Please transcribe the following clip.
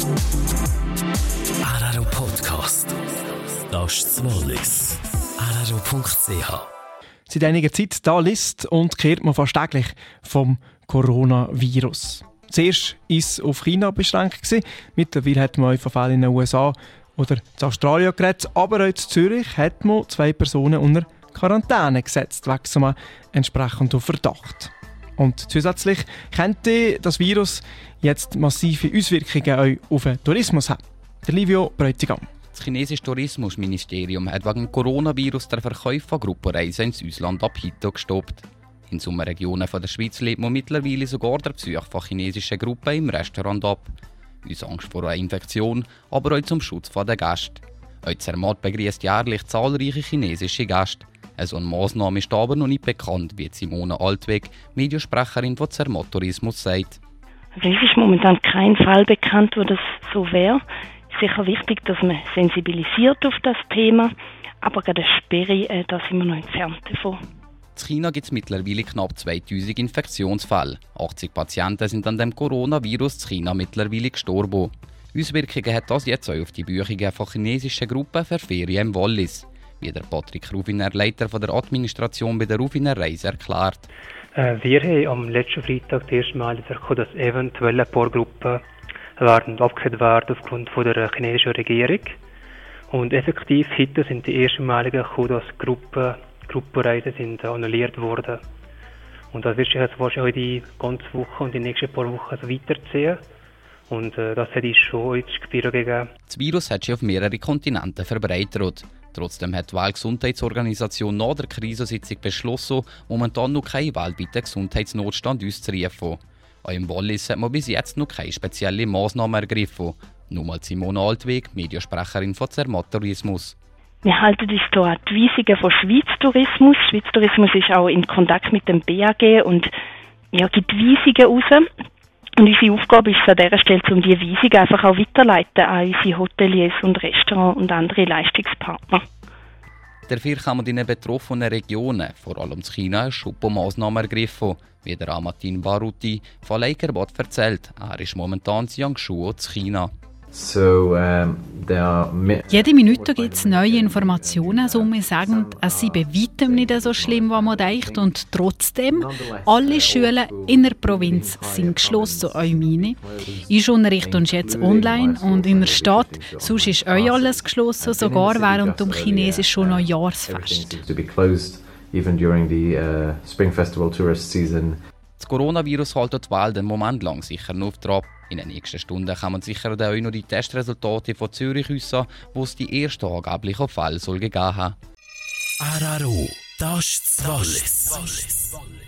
Araro Podcast. Das ist das Wallis. Araro.ch. Seit einiger Zeit da liest und kehrt man fast täglich vom Coronavirus. Zuerst war es auf China beschränkt. Mittlerweile hat man von Fällen in den USA oder in Australien geredet. Aber auch in Zürich hat man 2 Personen unter Quarantäne gesetzt, wegen so einem entsprechenden Verdacht. Und zusätzlich könnte das Virus jetzt massive Auswirkungen auch auf den Tourismus haben. Der Livio Bräutigam. Das chinesische Tourismusministerium hat wegen dem Coronavirus den Verkauf von Gruppenreisen ins Ausland ab heute gestoppt. In sommeren Regionen der Schweiz lebt man mittlerweile sogar der Besuch von chinesischen Gruppen im Restaurant ab. Aus Angst vor einer Infektion, aber auch zum Schutz der Gäste. Auch Zermatt begrüßt jährlich zahlreiche chinesische Gäste. So eine Massnahme ist aber noch nicht bekannt, wie Simone Altweg, Mediensprecherin von Zermatt Tourismus, sagt. Also es ist momentan kein Fall bekannt, wo das so wäre. Es ist sicher wichtig, dass man sensibilisiert auf das Thema, aber gerade eine Sperre, da sind wir noch entfernt davon. In China gibt es mittlerweile knapp 2000 Infektionsfälle. 80 Patienten sind an dem Coronavirus in China mittlerweile gestorben. Auswirkungen hat das jetzt auch auf die Buchungen von chinesischen Gruppen für Ferien im Wallis. Wie der Patrick Rufiner, Leiter der Administration bei der Rufiner Reise, erklärt. Wir haben am letzten Freitag das erste Mal erfahren, dass eventuell ein paar Gruppen abgesetzt werden aufgrund von der chinesischen Regierung. Und effektiv heute sind die ersten Male gekommen, dass Gruppenreisen sind annulliert worden. Und das wird sich jetzt wahrscheinlich die ganze Woche und die nächsten paar Wochen so weiterziehen. Und das hat uns schon ins Gespür gegeben. Das Virus hat sich auf mehrere Kontinente verbreitet. Trotzdem hat die Weltgesundheitsorganisation nach der Krisensitzung beschlossen, momentan noch keinen weltweiten Gesundheitsnotstand auszurufen. Auch im Wallis hat man bis jetzt noch keine spezielle Massnahmen ergriffen. Nur mal Simone Altweg, Mediensprecherin von Zermatt Tourismus. Wir halten uns hier an die Weisungen von Schweiz Tourismus. Schweiz Tourismus ist auch in Kontakt mit dem BAG und gibt Weisungen raus. Und unsere Aufgabe ist es an dieser Stelle, um diese Weisungen einfach auch weiterleiten an unsere Hoteliers und Restaurants und andere Leistungspartner. Dafür kann man in den betroffenen Regionen, vor allem in China, Schuppenmaßnahmen ergriffen, wie der Amatin Baruti von Leikerbat erzählt. Er ist momentan in Jiangsu in China. Jede Minute gibt es neue Informationen, so wir sagen, es sei bei weitem nicht so schlimm, wie man denkt. Und trotzdem, alle Schulen in der Provinz sind geschlossen, auch meine. Ich unterrichte uns jetzt online und in der Stadt, sonst ist auch alles geschlossen, sogar während dem chinesischen Neujahrsfest. Das Coronavirus hält die Welt einen Moment lang sicher noch auf Trab. In den nächsten Stunden kann man sicher auch noch die Testresultate von Zürich äußern, wo es die ersten angeblichen Fälle gegeben haben. Araro, das ist das Wallis.